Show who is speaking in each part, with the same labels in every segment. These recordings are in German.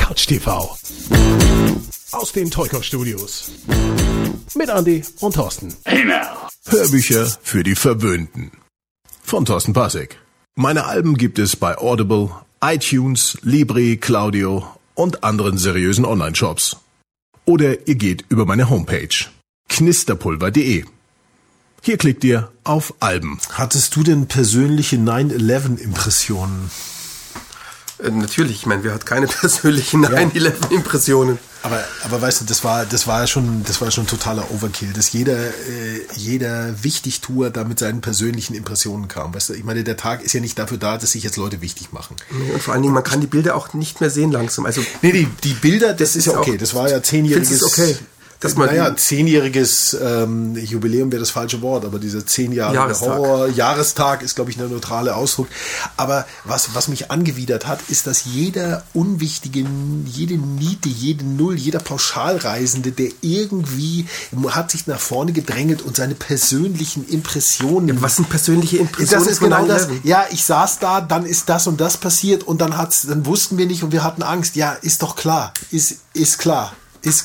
Speaker 1: Couch TV. Aus den Toyko Studios. Mit Andi und Thorsten.
Speaker 2: Hey now.
Speaker 1: Hörbücher für die Verwöhnten. Von Thorsten Pasek. Meine Alben gibt es bei Audible, iTunes, Libri, Claudio und anderen seriösen Online-Shops. Oder ihr geht über meine Homepage knisterpulver.de. Hier klickt ihr auf Alben.
Speaker 3: Hattest du denn persönliche 9/11-Impressionen?
Speaker 4: Natürlich, ich meine, wer hat keine persönlichen 9/11-Impressionen?
Speaker 3: Aber weißt du, das war ja schon totaler Overkill, dass jeder Wichtigtuer da mit seinen persönlichen Impressionen kam. Weißt du, ich meine, der Tag ist ja nicht dafür da, dass sich jetzt Leute wichtig machen.
Speaker 4: Und vor allen Dingen, man kann die Bilder auch nicht mehr sehen langsam. Also
Speaker 3: nee, die Bilder, das ist ja okay. Das war ja 10-jähriges.
Speaker 4: Das ist okay.
Speaker 3: 10-jähriges Jubiläum wäre das falsche Wort, aber dieser 10 Jahre Horror-Jahrestag ist, glaube ich, ein neutraler Ausdruck. Aber was mich angewidert hat, ist, dass jeder Unwichtige, jede Niete, jede Null, jeder Pauschalreisende, der irgendwie hat sich nach vorne gedrängelt und seine persönlichen Impressionen.
Speaker 4: Ja, was sind persönliche Impressionen?
Speaker 3: Das ist genau das. Ja, ich saß da, dann ist das und das passiert und dann wussten wir nicht und wir hatten Angst. Ja, ist doch klar. Ist klar.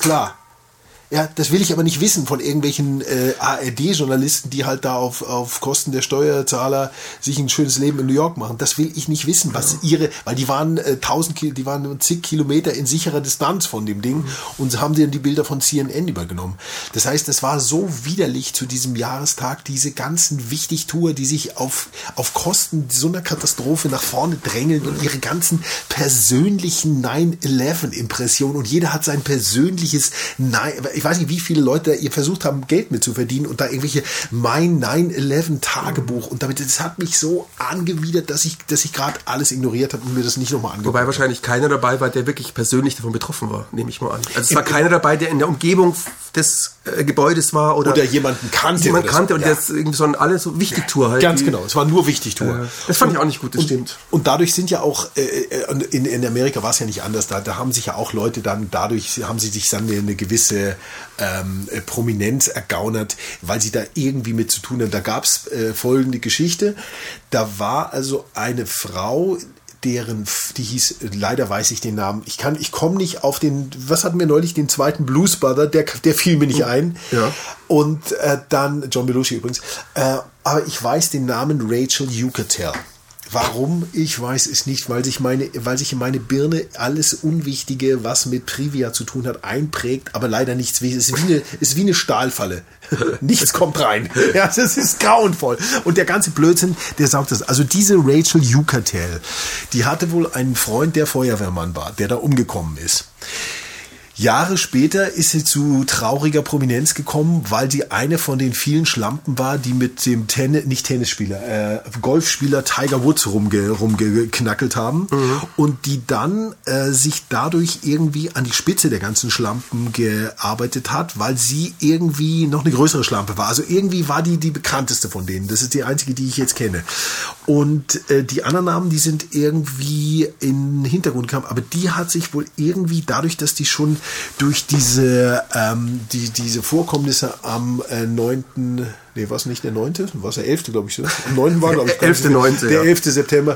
Speaker 3: Ja, das will ich aber nicht wissen von irgendwelchen ARD-Journalisten, die halt da auf Kosten der Steuerzahler sich ein schönes Leben in New York machen. Das will ich nicht wissen, weil die waren die waren zig Kilometer in sicherer Distanz von dem Ding und haben dann die Bilder von CNN übergenommen. Das heißt, es war so widerlich zu diesem Jahrestag, diese ganzen Wichtigtuer, die sich auf Kosten so einer Katastrophe nach vorne drängeln und ihre ganzen persönlichen 9/11-Impressionen und jeder hat sein persönliches ich weiß nicht, wie viele Leute ihr versucht haben, Geld mit zu verdienen und da irgendwelche mein 9/11-Tagebuch und das hat mich so angewidert, dass ich gerade alles ignoriert habe und mir das nicht nochmal angeguckt.
Speaker 4: Wobei wahrscheinlich keiner dabei war, der wirklich persönlich davon betroffen war, nehme ich mal an. Also es war keiner dabei, der in der Umgebung des Gebäudes war oder
Speaker 3: jemanden kannte.
Speaker 4: Und der ist irgendwie so alle so Wichtigtour halt.
Speaker 3: Ganz genau, es war nur Wichtigtour.
Speaker 4: Das fand ich auch nicht gut, das stimmt.
Speaker 3: Und dadurch sind ja auch, in Amerika war es ja nicht anders, da haben sich ja auch Leute dann, dadurch haben sie sich dann eine gewisse Prominenz ergaunert, weil sie da irgendwie mit zu tun haben. Da gab es folgende Geschichte, da war also eine Frau, die hieß, leider weiß ich den Namen, ich komme nicht auf was hatten wir neulich, den zweiten Blues Brother, der fiel mir nicht ein. Ja. Und dann, John Belushi übrigens, aber ich weiß den Namen Rachel Yucatel. Warum? Ich weiß es nicht, weil sich in meine Birne alles Unwichtige, was mit Trivia zu tun hat, einprägt, aber leider nichts. Es ist wie eine Stahlfalle. Nichts kommt rein. Ja, das ist grauenvoll. Und der ganze Blödsinn, der saugt das. Also diese Rachel Yucatel, die hatte wohl einen Freund, der Feuerwehrmann war, der da umgekommen ist. Jahre später ist sie zu trauriger Prominenz gekommen, weil sie eine von den vielen Schlampen war, die mit dem Golfspieler Tiger Woods rumgeknackelt haben und die dann sich dadurch irgendwie an die Spitze der ganzen Schlampen gearbeitet hat, weil sie irgendwie noch eine größere Schlampe war. Also irgendwie war die bekannteste von denen. Das ist die einzige, die ich jetzt kenne. Und die anderen Namen, die sind irgendwie in den Hintergrund gekommen, aber die hat sich wohl irgendwie dadurch, dass die schon durch diese Vorkommnisse am 9. Nee, war es nicht der 9.? War es der 11., glaube ich. So. Am 9. war, glaube ich.
Speaker 4: 11.9.
Speaker 3: Der 11. September.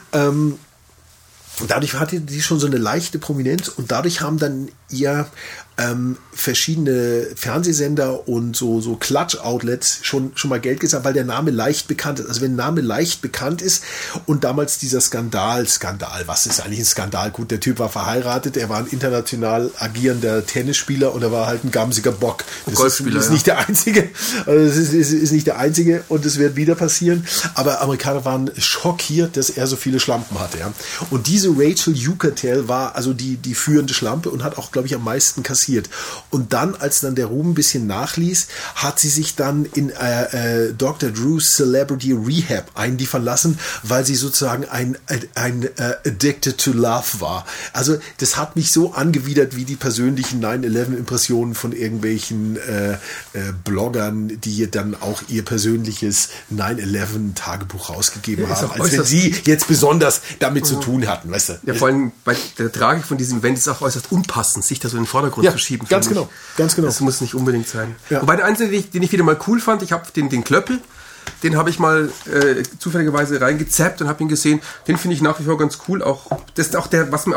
Speaker 3: Dadurch hatte die schon so eine leichte Prominenz und dadurch haben dann ihr verschiedene Fernsehsender und so Klatsch-Outlets schon mal Geld gezahlt, weil der Name leicht bekannt ist. Also wenn ein Name leicht bekannt ist und damals dieser Skandal, was ist eigentlich ein Skandal? Gut, der Typ war verheiratet, er war ein international agierender Tennisspieler und er war halt ein gamsiger Bock.
Speaker 4: Golfspieler,
Speaker 3: ist nicht der Einzige. Also es ist nicht der Einzige und es wird wieder passieren. Aber Amerikaner waren schockiert, dass er so viele Schlampen hatte. Ja. Und diese Rachel Yucatel war also die führende Schlampe und hat auch, glaube ich, am meisten kassiert. Und dann, als dann der Ruhm ein bisschen nachließ, hat sie sich dann in Dr. Drew's Celebrity Rehab einliefern lassen, weil sie sozusagen ein Addicted to Love war. Also das hat mich so angewidert wie die persönlichen 9/11-Impressionen von irgendwelchen Bloggern, die dann auch ihr persönliches 9/11-Tagebuch rausgegeben haben, als wenn sie jetzt besonders damit zu tun hatten, weißt du?
Speaker 4: Ja, vor allem bei der Tragik von diesem Event ist auch äußerst unpassend, sich da so in den Vordergrund zu schieben.
Speaker 3: Ganz genau.
Speaker 4: Das muss nicht unbedingt sein.
Speaker 3: Ja.
Speaker 4: Wobei der einzige, den ich wieder mal cool fand, ich habe den Klöppel, den habe ich mal zufälligerweise reingezappt und habe ihn gesehen. Den finde ich nach wie vor ganz cool. Auch das ist auch der, was mir auch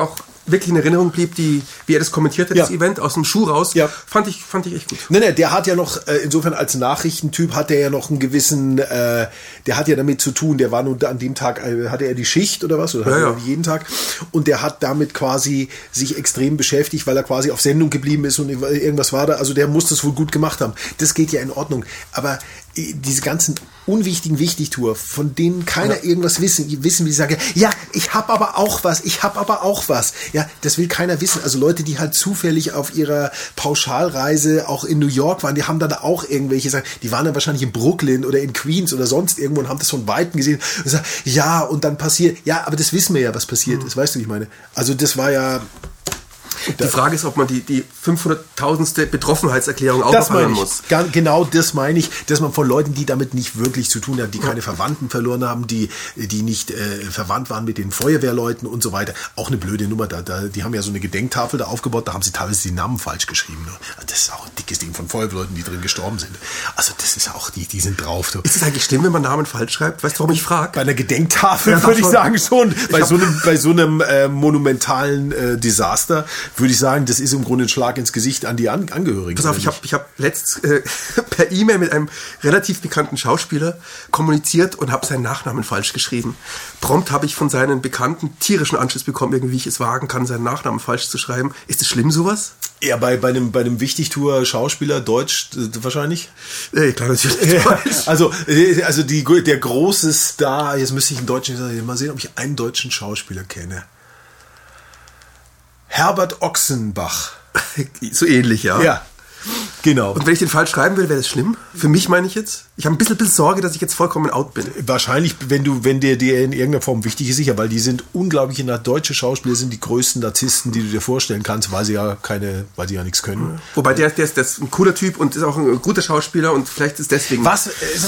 Speaker 4: wirklich in Erinnerung blieb, wie er das kommentiert hat, das Event aus dem Schuh raus, fand ich echt gut.
Speaker 3: Nee, der hat ja noch, insofern als Nachrichtentyp hat der ja noch einen gewissen, der hat ja damit zu tun, der war nun an dem Tag, hatte er die Schicht oder was? Oder hatte er jeden Tag? Und der hat damit quasi sich extrem beschäftigt, weil er quasi auf Sendung geblieben ist und irgendwas war da. Also der muss das wohl gut gemacht haben. Das geht ja in Ordnung. Aber diese ganzen unwichtigen Wichtigtour, von denen keiner irgendwas wissen, wie ich sage, ja, ich habe aber auch was. Ja, das will keiner wissen. Also Leute, die halt zufällig auf ihrer Pauschalreise auch in New York waren, die haben dann auch irgendwelche Sachen, die waren dann wahrscheinlich in Brooklyn oder in Queens oder sonst irgendwo und haben das von Weitem gesehen und gesagt, ja, und dann passiert, ja, aber das wissen wir ja, was passiert ist, weißt du, wie ich meine? Also das war ja...
Speaker 4: Die Frage ist, ob man die 500.000. Betroffenheitserklärung auch noch hören muss.
Speaker 3: Genau das meine ich, dass man von Leuten, die damit nicht wirklich zu tun haben, die keine Verwandten verloren haben, die nicht verwandt waren mit den Feuerwehrleuten und so weiter, auch eine blöde Nummer. Die haben ja so eine Gedenktafel da aufgebaut, da haben sie teilweise die Namen falsch geschrieben. Das ist auch ein dickes Ding von Feuerwehrleuten, die drin gestorben sind. Also das ist auch, die sind drauf.
Speaker 4: Ist es eigentlich schlimm, wenn man Namen falsch schreibt? Weißt du, warum ich frage?
Speaker 3: Bei einer Gedenktafel würde ich sagen schon. Bei so einem monumentalen Desaster würde ich sagen, das ist im Grunde ein Schlag ins Gesicht an die Angehörigen.
Speaker 4: Pass auf, ich hab letzt per E-Mail mit einem relativ bekannten Schauspieler kommuniziert und habe seinen Nachnamen falsch geschrieben. Prompt habe ich von seinen Bekannten tierischen Anschluss bekommen, irgendwie ich es wagen kann, seinen Nachnamen falsch zu schreiben. Ist das schlimm, sowas?
Speaker 3: Ja, bei einem Wichtigtour-Schauspieler, Deutsch wahrscheinlich?
Speaker 4: Klar, natürlich Deutsch.
Speaker 3: Also der große Star, jetzt müsste ich einen deutschen, mal sehen, ob ich einen deutschen Schauspieler kenne. Herbert Ochsenbach.
Speaker 4: So ähnlich, ja.
Speaker 3: Ja, genau.
Speaker 4: Und wenn ich den falsch schreiben will, wäre das schlimm? Für mich meine ich jetzt? Ich habe ein bisschen Sorge, dass ich jetzt vollkommen out bin.
Speaker 3: Wahrscheinlich, wenn der dir in irgendeiner Form wichtig ist, sicher, weil die sind unglaubliche, deutsche Schauspieler sind die größten Narzissten, die du dir vorstellen kannst, weil sie ja nichts können.
Speaker 4: Wobei der ist ein cooler Typ und ist auch ein guter Schauspieler und vielleicht ist deswegen...
Speaker 3: Was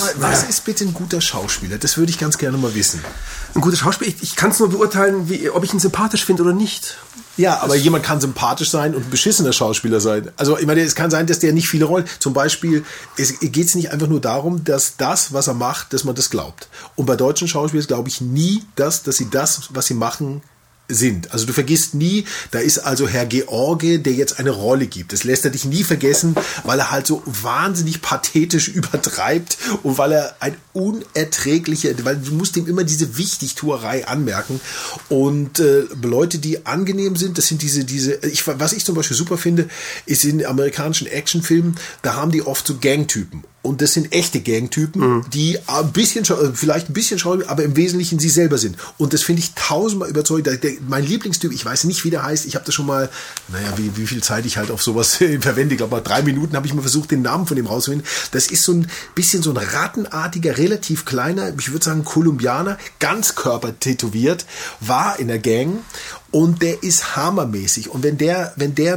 Speaker 3: ist bitte ein guter Schauspieler? Das würde ich ganz gerne mal wissen.
Speaker 4: Ein guter Schauspieler? Ich kann es nur beurteilen, ob ich ihn sympathisch finde oder nicht.
Speaker 3: Ja, aber jemand kann sympathisch sein und ein beschissener Schauspieler sein. Also ich meine, es kann sein, dass der nicht viele Rollen... Zum Beispiel, geht es nicht einfach nur darum, dass das, was er macht, dass man das glaubt. Und bei deutschen Schauspielern glaube ich nie, dass sie das, was sie machen, sind. Also du vergisst nie, da ist also Herr George, der jetzt eine Rolle gibt. Das lässt er dich nie vergessen, weil er halt so wahnsinnig pathetisch übertreibt und weil er ein unerträglicher, weil du musst ihm immer diese Wichtigtuerei anmerken und Leute, die angenehm sind, das sind was ich zum Beispiel super finde, ist in amerikanischen Actionfilmen, da haben die oft so Gangtypen. Und das sind echte Gangtypen, die vielleicht ein bisschen schauen, aber im Wesentlichen sie selber sind. Und das finde ich tausendmal überzeugend. Mein Lieblingstyp, ich weiß nicht, wie der heißt. Ich habe das schon mal, wie viel Zeit ich halt auf sowas verwende. Ich glaube, mal 3 Minuten habe ich mal versucht, den Namen von dem rauszufinden. Das ist so ein bisschen so ein rattenartiger, relativ kleiner, ich würde sagen Kolumbianer, Ganzkörper tätowiert, war in der Gang. Und der ist hammermäßig. Und wenn der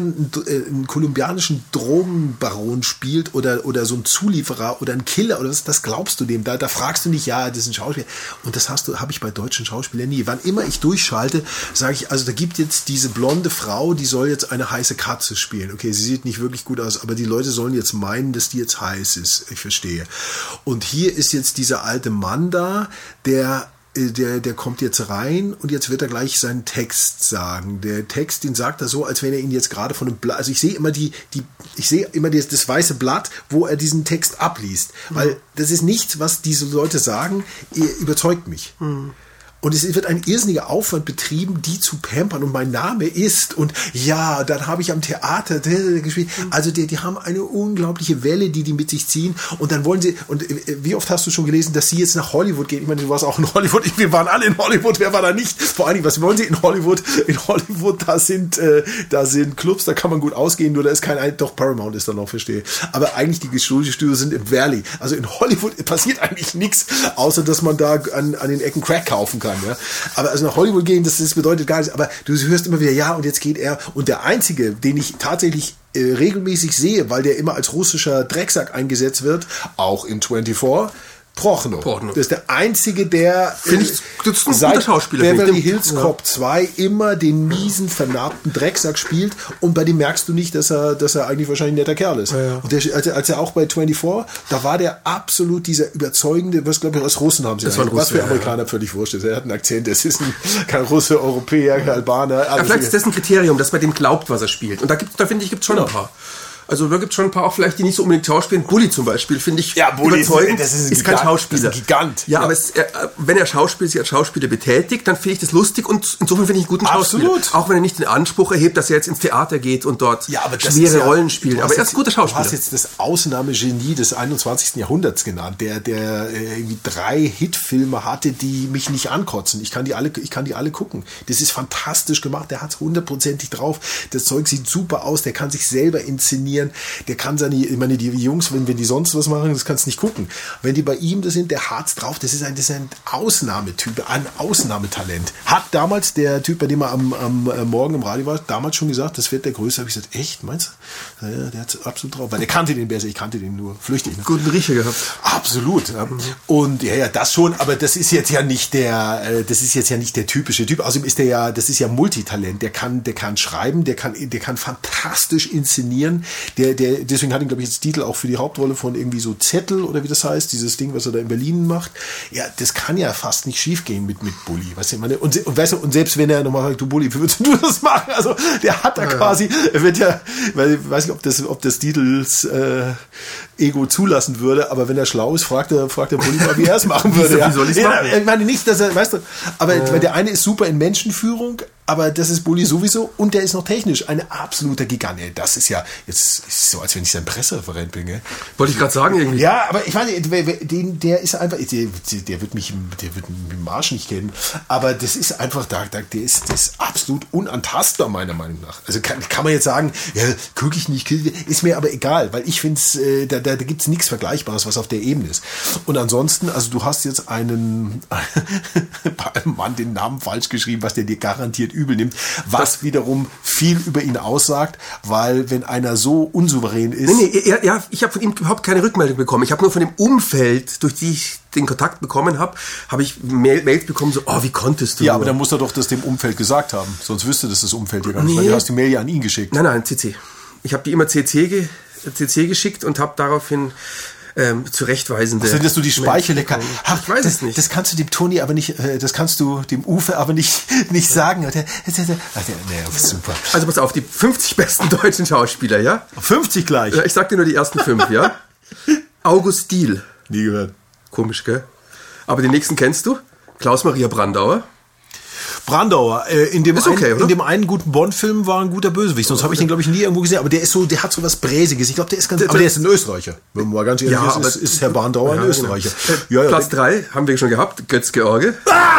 Speaker 3: einen kolumbianischen Drogenbaron spielt oder so ein Zulieferer oder ein Killer oder das glaubst du dem. Da fragst du nicht, ja, das ist ein Schauspieler. Und das habe ich bei deutschen Schauspielern nie. Wann immer ich durchschalte, sage ich, also da gibt jetzt diese blonde Frau, die soll jetzt eine heiße Katze spielen. Okay, sie sieht nicht wirklich gut aus, aber die Leute sollen jetzt meinen, dass die jetzt heiß ist. Ich verstehe. Und hier ist jetzt dieser alte Mann da, der kommt jetzt rein und jetzt wird er gleich seinen Text sagen. Der Text, den sagt er so, als wenn er ihn jetzt gerade von einem Blatt, also ich sehe immer das weiße Blatt, wo er diesen Text abliest. Weil das ist nichts, was diese Leute sagen, überzeugt mich. Und es wird ein irrsinniger Aufwand betrieben, die zu pampern. Und mein Name ist, und ja, dann habe ich am Theater gespielt. Also die haben eine unglaubliche Welle, die mit sich ziehen. Und dann wollen sie, und wie oft hast du schon gelesen, dass sie jetzt nach Hollywood gehen? Ich meine, du warst auch in Hollywood. Wir waren alle in Hollywood. Wer war da nicht? Vor allen Dingen, was wollen sie in Hollywood? In Hollywood, da sind Clubs, da kann man gut ausgehen. Nur da ist doch Paramount ist da noch, verstehe. Aber eigentlich die Studios sind im Valley. Also in Hollywood passiert eigentlich nichts, außer dass man da an den Ecken Crack kaufen kann. Ja. Aber also nach Hollywood gehen, das bedeutet gar nichts. Aber du hörst immer wieder, ja, und jetzt geht er. Und der Einzige, den ich tatsächlich regelmäßig sehe, weil der immer als russischer Drecksack eingesetzt wird, auch in 24, Prochnow. Das ist der einzige, der
Speaker 4: das ist ein
Speaker 3: seit
Speaker 4: guter Schauspieler,
Speaker 3: Beverly Hills Cop 2 immer den miesen, vernarbten Drecksack spielt und bei dem merkst du nicht, dass er eigentlich wahrscheinlich ein netter Kerl ist. Ja. Und als er auch bei 24, da war der absolut dieser überzeugende, was glaube ich aus Russen haben sie
Speaker 4: das
Speaker 3: was für Amerikaner völlig wurscht ist. Er hat einen Akzent, das ist kein Russe, Europäer, kein Albaner.
Speaker 4: Ja, vielleicht ist das ein Kriterium, dass man dem glaubt, was er spielt. Und da finde ich, gibt es schon ein paar. Also da gibt es schon ein paar auch vielleicht, die nicht so unbedingt schauspielen. Bully zum Beispiel, finde ich überzeugend.
Speaker 3: Das
Speaker 4: ist kein Schauspieler.
Speaker 3: Das ist ein Gigant.
Speaker 4: Ja, aber wenn er sich als Schauspieler betätigt, dann finde ich das lustig und insofern finde ich einen guten Schauspieler.
Speaker 3: Absolut.
Speaker 4: Auch wenn er nicht den Anspruch erhebt, dass er jetzt ins Theater geht und dort schwere Rollen spielt. Aber er ist ein guter Schauspieler.
Speaker 3: Du hast jetzt das Ausnahmegenie des 21. Jahrhunderts genannt, der irgendwie 3 Hitfilme hatte, die mich nicht ankotzen. Ich kann die alle gucken. Das ist fantastisch gemacht. Der hat es 100%ig drauf. Das Zeug sieht super aus. Der kann sich selber inszenieren. Der kann die Jungs, wenn die sonst was machen, das kannst du nicht gucken. Wenn die bei ihm das sind, der hat's drauf, das ist ein Ausnahmetyp, ein Ausnahmetalent. Hat damals der Typ, bei dem er am Morgen im Radio war, damals schon gesagt, das wird der Größte. Habe ich gesagt, echt, meinst du? Ja, der hat's absolut drauf. Weil der kannte den besser, ich kannte den nur flüchtig. Ne?
Speaker 4: Guten Riecher gehabt.
Speaker 3: Absolut. Ja. Und ja, das schon, aber das ist jetzt ja nicht der typische Typ. Außerdem ist das ist ja Multitalent. Der kann schreiben, der kann fantastisch inszenieren. Deswegen hat ihn, glaube ich, jetzt Titel auch für die Hauptrolle von irgendwie so Zettel oder wie das heißt, dieses Ding, was er da in Berlin macht. Ja, das kann ja fast nicht schief gehen mit Bully. Weißt du, und selbst wenn er nochmal sagt, du Bully, wie würdest du das machen? Also, der hat da quasi, er wird ja, weil ich weiß nicht, ob das Titels Ego zulassen würde, aber wenn er schlau ist, fragt der Bully mal, wie er es machen würde.
Speaker 4: Wie soll ich es machen?
Speaker 3: Ich meine nicht, dass er, weißt du, aber weil der eine ist super in Menschenführung, aber das ist Bully sowieso und der ist noch technisch ein absoluter Gigant. Das ist ja, jetzt ist so, als wenn ich sein Pressereferent bin. Gell?
Speaker 4: Wollte ich gerade sagen irgendwie.
Speaker 3: Ja, aber ich meine, der ist einfach, der wird mich im Arsch nicht kennen, aber das ist einfach, der ist absolut unantastbar, meiner Meinung nach. Also kann man jetzt sagen, ja, gucke ich nicht, ist mir aber egal, weil ich finde es, da gibt es nichts Vergleichbares, was auf der Ebene ist. Und ansonsten, also du hast jetzt bei einem Mann den Namen falsch geschrieben, was der dir garantiert übel nimmt, was wiederum viel über ihn aussagt, weil wenn einer so unsouverän ist...
Speaker 4: Nee, ich habe von ihm überhaupt keine Rückmeldung bekommen. Ich habe nur von dem Umfeld, durch die ich den Kontakt bekommen habe ich Mails bekommen, so, wie konntest du?
Speaker 3: Ja, aber dann muss er doch das dem Umfeld gesagt haben, sonst wüsste das Umfeld ja gar nicht, weil du hast die Mail ja an ihn geschickt.
Speaker 4: Nein, CC. Ich habe die immer CC geschickt und habe daraufhin zurechtweisende...
Speaker 3: Also, dass du die Speicherlecker...
Speaker 4: Ich weiß es nicht.
Speaker 3: Das kannst du dem Toni aber nicht, das kannst du dem Uwe aber nicht sagen. Super.
Speaker 4: Also pass auf, die 50 besten deutschen Schauspieler, ja?
Speaker 3: 50 gleich?
Speaker 4: Ja, ich sag dir nur die ersten 5, ja? August Diehl.
Speaker 3: Nie gehört.
Speaker 4: Komisch, gell? Aber den nächsten kennst du? Klaus-Maria Brandauer.
Speaker 3: In dem einen guten Bond-Film war ein guter Bösewicht, sonst habe ich den, glaube ich, nie irgendwo gesehen, aber der hat so was Bräsiges. Ich glaube, der ist aber der ist ein Österreicher. Wenn man mal ganz ehrlich ist Herr Brandauer ein Österreicher.
Speaker 4: Genau. Platz 3 haben wir schon gehabt, Götz-George.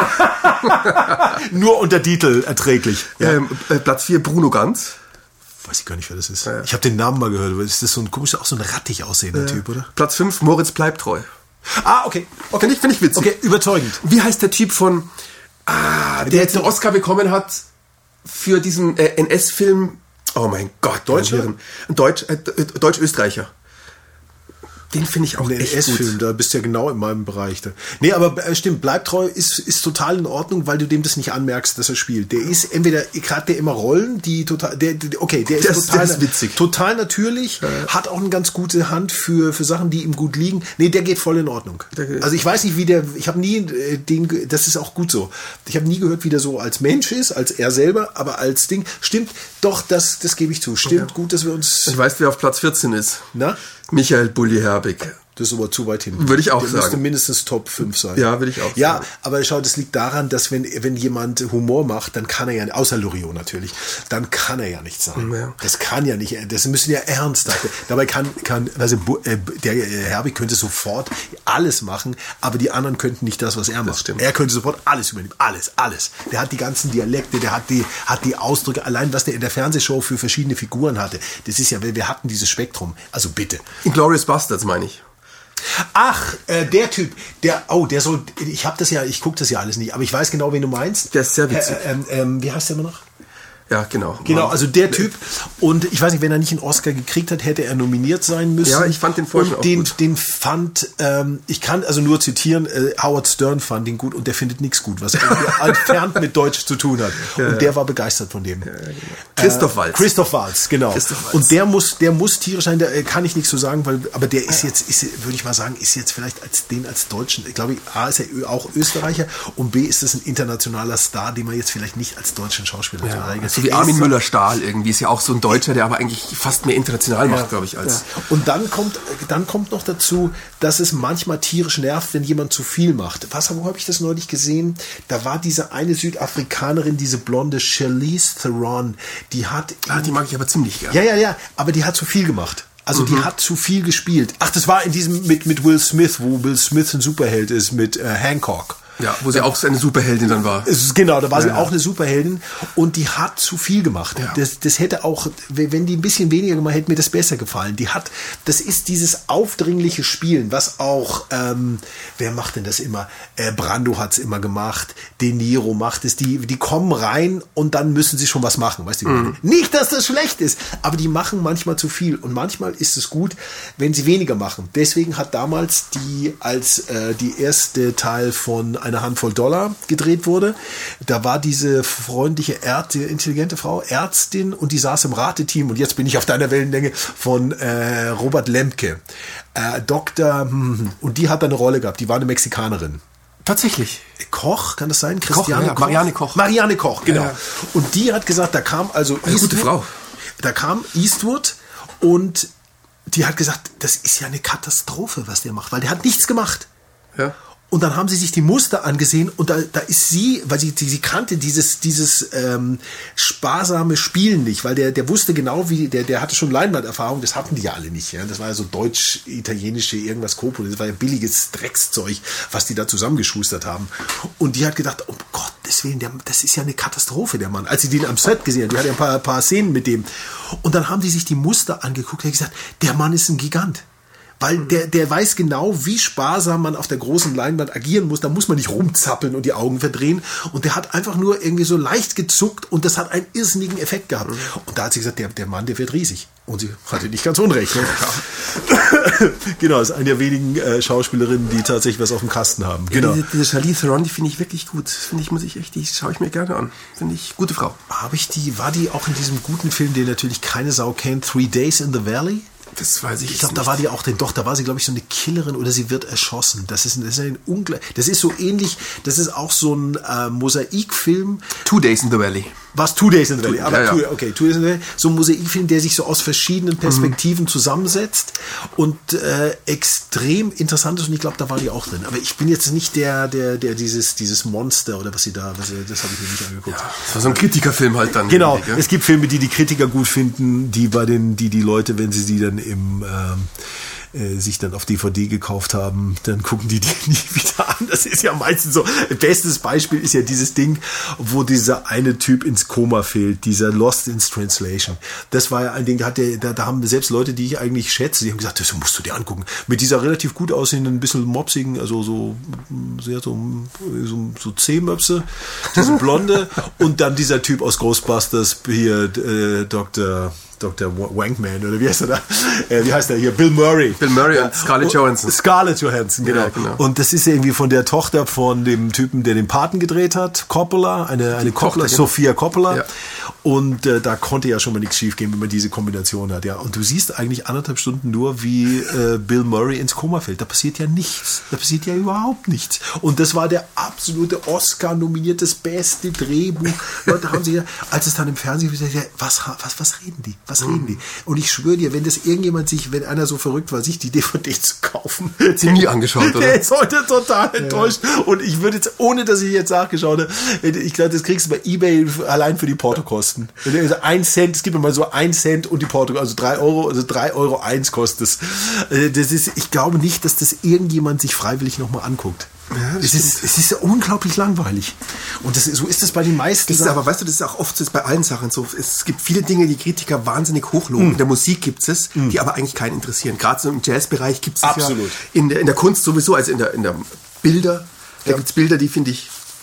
Speaker 3: Nur unter Titel erträglich.
Speaker 4: Ja. Platz 4 Bruno Ganz.
Speaker 3: Weiß ich gar nicht, wer das ist. Ich habe den Namen mal gehört, aber ist das so ein komischer, auch so ein rattig aussehender Typ, oder?
Speaker 4: Platz 5 Moritz Bleibtreu.
Speaker 3: Okay.
Speaker 4: Finde ich witzig.
Speaker 3: Okay, überzeugend.
Speaker 4: Wie heißt der Typ von... der jetzt den Oscar bekommen hat für diesen NS-Film. Oh mein Gott, Deutsch-Österreicher. Den finde ich auch echt
Speaker 3: NS-Film,
Speaker 4: gut.
Speaker 3: da bist du ja genau in meinem Bereich. Nee, aber stimmt, Bleibtreu ist total in Ordnung, weil du dem das nicht anmerkst, dass er spielt. Der ist entweder, gerade der immer Rollen, die total, der ist
Speaker 4: witzig.
Speaker 3: Total natürlich, hat auch eine ganz gute Hand für Sachen, die ihm gut liegen. Nee, der geht voll in Ordnung. Also ich weiß nicht, ich habe nie das ist auch gut so. Ich habe nie gehört, wie der so als Mensch ist, als er selber, aber als Ding. Stimmt, doch, das gebe ich zu. Stimmt, gut, dass wir uns...
Speaker 4: Ich weiß, wer auf Platz 14 ist.
Speaker 3: Na?
Speaker 4: Michael Bulli Herbig.
Speaker 3: Das ist aber zu weit hin.
Speaker 4: Würde ich auch
Speaker 3: sagen. Der müsste mindestens Top 5 sein.
Speaker 4: Ja, würde ich auch sagen.
Speaker 3: Ja, aber schau, das liegt daran, dass wenn jemand Humor macht, dann kann er ja, außer Loriot natürlich, dann kann er ja nicht sein. Ja. Das kann ja nicht, das müssen ja ernst. Dabei kann der Herbig könnte sofort alles machen, aber die anderen könnten nicht das, was er macht. Er könnte sofort alles übernehmen. Alles. Der hat die ganzen Dialekte, der hat die Ausdrücke, allein was der in der Fernsehshow für verschiedene Figuren hatte. Das ist ja, wir hatten dieses Spektrum. Also bitte.
Speaker 4: Inglourious Basterds meine ich.
Speaker 3: Ach, der Typ, der soll, ich gucke das ja alles nicht, aber ich weiß genau, wen du meinst.
Speaker 4: Der ist sehr witzig.
Speaker 3: Wie heißt der immer noch?
Speaker 4: Ja, genau.
Speaker 3: Genau, also der Typ. Und ich weiß nicht, wenn er nicht einen Oscar gekriegt hat, hätte er nominiert sein müssen.
Speaker 4: Ja, ich fand den vorher
Speaker 3: und
Speaker 4: auch
Speaker 3: gut. Den fand, ich kann also nur zitieren, Howard Stern fand ihn gut und der findet nichts gut, was entfernt mit Deutsch zu tun hat. Ja, und der war begeistert von dem. Ja, genau.
Speaker 4: Christoph Waltz.
Speaker 3: Christoph Waltz, genau.
Speaker 4: Christoph Waltz.
Speaker 3: Und der muss tierisch sein, da kann ich nichts so sagen, aber der ist würde ich mal sagen, ist jetzt vielleicht als Deutschen, ich glaube, A ist er auch Österreicher und B ist es ein internationaler Star, den man jetzt vielleicht nicht als deutschen Schauspieler eignet.
Speaker 4: So wie Armin Müller-Stahl irgendwie, ist ja auch so ein Deutscher, der aber eigentlich fast mehr international macht, glaube ich, als...
Speaker 3: Ja. Und dann kommt noch dazu, dass es manchmal tierisch nervt, wenn jemand zu viel macht. Wo habe ich das neulich gesehen? Da war diese eine Südafrikanerin, diese blonde Charlize Theron, die hat...
Speaker 4: die mag ich aber ziemlich gerne.
Speaker 3: Ja, aber die hat zu viel gemacht. Also die hat zu viel gespielt. Ach, das war in diesem mit Will Smith, wo Will Smith ein Superheld ist, mit Hancock.
Speaker 4: Ja, wo sie auch eine Superheldin dann war.
Speaker 3: Genau, da war sie auch eine Superheldin und die hat zu viel gemacht. Ja. Das hätte auch, wenn die ein bisschen weniger gemacht hätte, mir das besser gefallen. Das ist dieses aufdringliche Spielen, was auch, wer macht denn das immer? Brando hat's immer gemacht, De Niro macht es, die kommen rein und dann müssen sie schon was machen, weißt du? Nicht, dass das schlecht ist, aber die machen manchmal zu viel und manchmal ist es gut, wenn sie weniger machen. Deswegen hat damals als die erste Teil von Eine Handvoll Dollar gedreht wurde. Da war diese freundliche, intelligente Frau Ärztin und die saß im Rateteam und jetzt bin ich auf deiner Wellenlänge von Robert Lemke. Und die hat da eine Rolle gehabt. Die war eine Mexikanerin.
Speaker 4: Tatsächlich.
Speaker 3: Koch, kann das sein?
Speaker 4: Christiane Koch? Marianne Koch.
Speaker 3: Marianne Koch, genau. Ja. Und die hat gesagt, da kam also
Speaker 4: eine gute Frau.
Speaker 3: Da kam Eastwood und die hat gesagt, das ist ja eine Katastrophe, was der macht, weil der hat nichts gemacht. Ja. Und dann haben sie sich die Muster angesehen und da ist sie, weil sie kannte dieses sparsame Spielen nicht, weil der wusste genau, wie der hatte schon Leinwanderfahrung, das hatten die ja alle nicht. Ja? Das war ja so deutsch-italienische irgendwas Kopol, das war ja billiges Dreckszeug, was die da zusammengeschustert haben. Und die hat gedacht, um Gottes Willen, das ist ja eine Katastrophe, der Mann. Als sie den am Set gesehen hat, die hatte ja ein paar Szenen mit dem. Und dann haben die sich die Muster angeguckt und gesagt, der Mann ist ein Gigant. Weil der weiß genau, wie sparsam man auf der großen Leinwand agieren muss. Da muss man nicht rumzappeln und die Augen verdrehen. Und der hat einfach nur irgendwie so leicht gezuckt und das hat einen irrsinnigen Effekt gehabt. Und da hat sie gesagt, der Mann, der wird riesig. Und sie hatte nicht ganz unrecht. Ne? Ja. Genau, ist eine der wenigen Schauspielerinnen, die tatsächlich was auf dem Kasten haben. Genau.
Speaker 4: Diese Charlize Theron, die finde ich wirklich gut. Die schaue ich mir gerne an. Finde ich gute Frau.
Speaker 3: War die auch in diesem guten Film, den natürlich keine Sau kennt, 3 Days in the Valley?
Speaker 4: Das weiß ich nicht.
Speaker 3: Ich glaube, da war die auch, da war sie, glaube ich, so eine Killerin oder sie wird erschossen. Das ist so ähnlich, das ist auch so ein Mosaikfilm.
Speaker 4: 2 Days in the Valley.
Speaker 3: Was? 2 Days in the Valley. Aber
Speaker 4: ja.
Speaker 3: 2 Days in the Valley. So ein Mosaikfilm, der sich so aus verschiedenen Perspektiven zusammensetzt und extrem interessant ist und ich glaube, da war die auch drin. Aber ich bin jetzt nicht der dieses Monster oder das habe ich mir nicht angeguckt.
Speaker 4: Ja, das war so ein Kritikerfilm halt dann.
Speaker 3: Genau. Es gibt Filme, die Kritiker gut finden, die Leute, wenn sie dann sich dann auf DVD gekauft haben, dann gucken die nie wieder an. Das ist ja meistens so. Bestes Beispiel ist ja dieses Ding, wo dieser eine Typ ins Koma fehlt, dieser Lost in Translation. Das war ja ein Ding, da haben selbst Leute, die ich eigentlich schätze, die haben gesagt, das musst du dir angucken. Mit dieser relativ gut aussehenden, ein bisschen mopsigen, also so Zehmöpse, diese Blonde und dann dieser Typ aus Ghostbusters, hier Dr. Wankman, oder wie heißt er da? Wie heißt er hier? Bill Murray.
Speaker 4: Bill Murray und Scarlett Johansson.
Speaker 3: Scarlett Johansson, genau. Ja, genau. Und das ist irgendwie von der Tochter von dem Typen, der den Paten gedreht hat, Coppola, eine Coppola, Sofia Coppola. Ja. Und da konnte ja schon mal nichts schief gehen, wenn man diese Kombination hat. Ja. Und du siehst eigentlich 1,5 Stunden nur, wie Bill Murray ins Koma fällt. Da passiert ja nichts. Da passiert ja überhaupt nichts. Und das war der absolute Oscar-nominiertes beste Drehbuch. Leute haben sich ja, als es dann im Fernsehen gesagt, was reden die? Was reden die? Und ich schwöre dir, wenn einer so verrückt war, sich die DVD zu kaufen.
Speaker 4: Sie nie angeschaut, oder?
Speaker 3: Der ist heute total enttäuscht. Und ich würde jetzt, ohne dass ich jetzt nachgeschaut habe, ich glaube, das kriegst du bei eBay allein für die Portokosten. Also 1 Cent, es gibt mal so 1 Cent und die Porto, also 3 Euro, also 3,01 € kostet es. Ich glaube nicht, dass das irgendjemand sich freiwillig nochmal anguckt. Ja, es ist unglaublich langweilig. Und so ist es bei den meisten
Speaker 4: Sachen. Aber weißt du, das ist auch oft so bei allen Sachen so. Es gibt viele Dinge, die Kritiker wahnsinnig hochloben. In der Musik gibt es, die aber eigentlich keinen interessieren. Gerade so im Jazzbereich gibt es ja in der Kunst sowieso, also in der Bilder. Da gibt es Bilder, die finde ich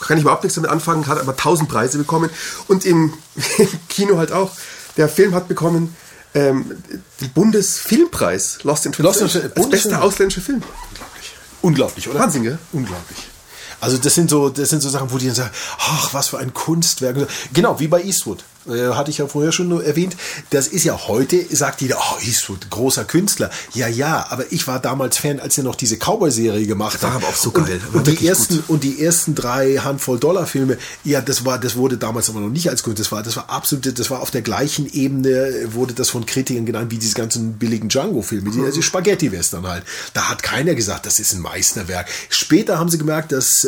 Speaker 4: kann ich überhaupt nichts damit anfangen, hat aber 1000 Preise bekommen. Und im Kino halt auch. Der Film hat bekommen den Bundesfilmpreis, Lost in Translation, als bester ausländischer Film.
Speaker 3: Unglaublich, oder?
Speaker 4: Wahnsinn, gell?
Speaker 3: Unglaublich. Also das sind so Sachen, wo die dann sagen, ach, was für ein Kunstwerk. Genau, wie bei Eastwood. Hatte ich ja vorher schon erwähnt. Das ist ja heute, sagt jeder, oh, Eastwood, großer Künstler. Ja, aber ich war damals Fan, als er noch diese Cowboy-Serie gemacht hat.
Speaker 4: War aber auch so geil.
Speaker 3: Und die ersten 3 Handvoll-Dollar-Filme, ja, das wurde damals aber noch nicht als Kunst. Das war absolut, das war auf der gleichen Ebene, wurde das von Kritikern genannt, wie diese ganzen billigen Django-Filme, also Spaghetti-Western halt. Da hat keiner gesagt, das ist ein Meisterwerk. Später haben sie gemerkt, dass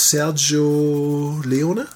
Speaker 3: Sergio Leone,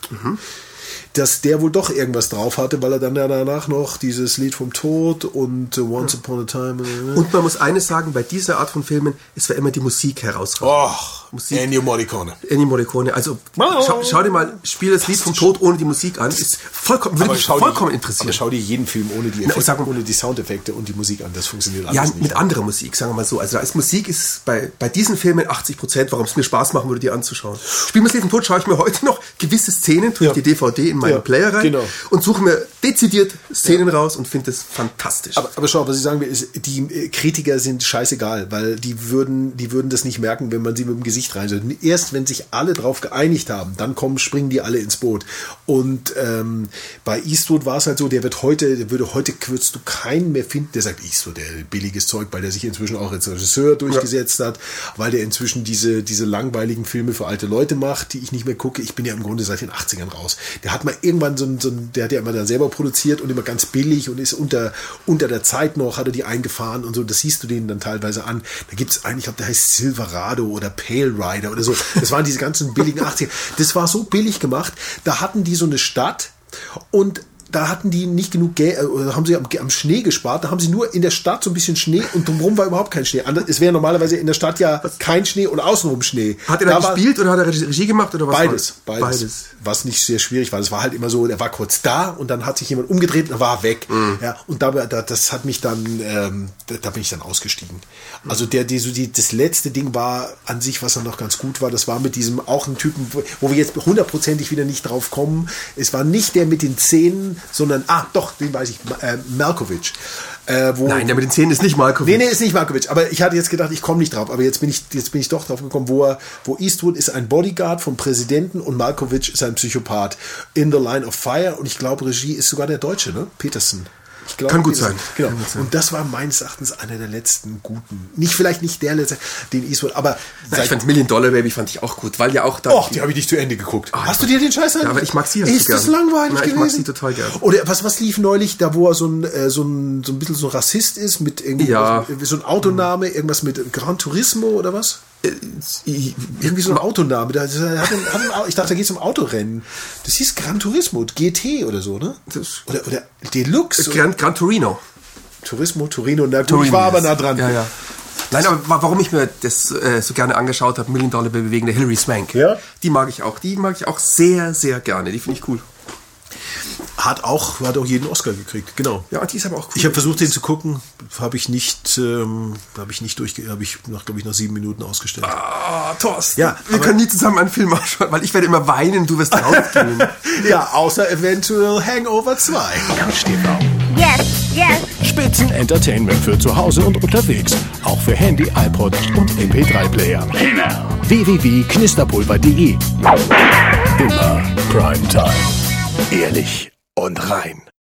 Speaker 3: dass der wohl doch irgendwas drauf hatte, weil er dann ja danach noch dieses Lied vom Tod und Once Upon a Time.
Speaker 4: Und man muss eines sagen, bei dieser Art von Filmen, es war immer die Musik herausragend.
Speaker 3: Musik. Ennio Morricone. Also
Speaker 4: schau dir mal, spiel das Lied vom Tod ohne die Musik an. Ist vollkommen interessieren.
Speaker 3: Aber schau dir jeden Film ohne die Effekte, ohne die Soundeffekte und die Musik an. Das funktioniert alles nicht.
Speaker 4: Ja, mit anderer Musik, sagen wir mal so. Also als Musik ist bei diesen Filmen 80%, warum es mir Spaß machen würde, die anzuschauen. Spiel mir das Lied vom Tod, schaue ich mir heute noch gewisse Szenen, tue ich die DVD in meinen Player rein und suche mir dezidiert Szenen raus und finde das fantastisch.
Speaker 3: Aber schau, was ich sagen will, ist, die Kritiker sind scheißegal, weil die würden das nicht merken, wenn man sie mit dem Gesicht reinsetzt. Erst wenn sich alle drauf geeinigt haben, dann springen die alle ins Boot. Und bei Eastwood war es halt so, würdest du keinen mehr finden, der sagt, Eastwood, der billiges Zeug, weil der sich inzwischen auch als Regisseur durchgesetzt hat, weil der inzwischen diese langweiligen Filme für alte Leute macht, die ich nicht mehr gucke. Ich bin ja im Grunde seit den 80ern raus. Der hat mal irgendwann der hat ja immer dann selber produziert und immer ganz billig und ist unter der Zeit noch, hat er die eingefahren und so, das siehst du denen dann teilweise an. Da gibt es einen, ich glaube, der heißt Silverado oder Pale Rider oder so. Das waren diese ganzen billigen 80er. Das war so billig gemacht, da hatten die so eine Stadt und da hatten die nicht genug Geld, haben sie am Schnee gespart, da haben sie nur in der Stadt so ein bisschen Schnee und drumherum war überhaupt kein Schnee. Es wäre normalerweise in der Stadt ja kein Schnee und außenrum Schnee.
Speaker 4: Hat er da gespielt oder hat er Regie gemacht oder was?
Speaker 3: Beides. Was nicht sehr schwierig war. Das war halt immer so, er war kurz da und dann hat sich jemand umgedreht und er war weg. Ja, und das hat mich dann, da bin ich dann ausgestiegen. Also das letzte Ding war an sich, was dann noch ganz gut war, das war mit diesem, auch ein Typen, wo wir jetzt 100%ig wieder nicht drauf kommen. Es war nicht der mit den Zähnen, sondern, doch, den weiß ich, Malkovich.
Speaker 4: Nein, der mit den Zähnen ist nicht Malkovich.
Speaker 3: Nee, ist nicht Malkovich. Aber ich hatte jetzt gedacht, ich komme nicht drauf. Aber jetzt bin ich doch drauf gekommen, wo Eastwood ist ein Bodyguard vom Präsidenten und Malkovich ist ein Psychopath. In the Line of Fire. Und ich glaube, Regie ist sogar der Deutsche, ne? Peterson.
Speaker 4: Kann gut sein.
Speaker 3: Genau. Und das war meines Erachtens einer der letzten guten. Vielleicht nicht der letzte, den Eastwood, aber...
Speaker 4: Ich fand $1 Million Baby fand ich auch gut, weil ja auch da...
Speaker 3: die habe ich nicht zu Ende geguckt. Hast du dir den Scheiß an?
Speaker 4: Ja, aber ich mag sie halt
Speaker 3: so gern. Ist das langweilig gewesen?
Speaker 4: Ich mag sie total gern.
Speaker 3: Oder was lief neulich, da wo er so ein bisschen so Rassist ist, mit irgendwie so ein Autoname, irgendwas mit Gran Turismo oder was? Irgendwie so ein Autoname. Ich dachte, da geht es um Autorennen. Das hieß Gran Turismo, GT oder so, ne? Oder Deluxe.
Speaker 4: Gran Torino.
Speaker 3: Torino. Ich war aber nah dran.
Speaker 4: Ja. Nein, aber warum ich mir das so gerne angeschaut habe, $1 Million Baby wegen der Hilary Swank.
Speaker 3: Ja?
Speaker 4: Die mag ich auch. Die mag ich auch sehr, sehr gerne. Die finde ich cool.
Speaker 3: Hat auch jeden Oscar gekriegt, genau.
Speaker 4: Ja, die ist aber auch cool.
Speaker 3: Ich habe versucht, den zu gucken, habe ich nach 7 Minuten ausgestellt.
Speaker 4: Thorsten,
Speaker 3: ja,
Speaker 4: wir können nie zusammen einen Film anschauen, weil ich werde immer weinen, du wirst rausgehen.
Speaker 3: Ja, außer eventuell Hangover 2.
Speaker 1: Couch TV.
Speaker 2: Yes.
Speaker 1: Spitzen-Entertainment für zu Hause und unterwegs. Auch für Handy, iPod und MP3-Player.
Speaker 2: Genau.
Speaker 1: www.knisterpulver.de. Immer Primetime. Ehrlich und rein.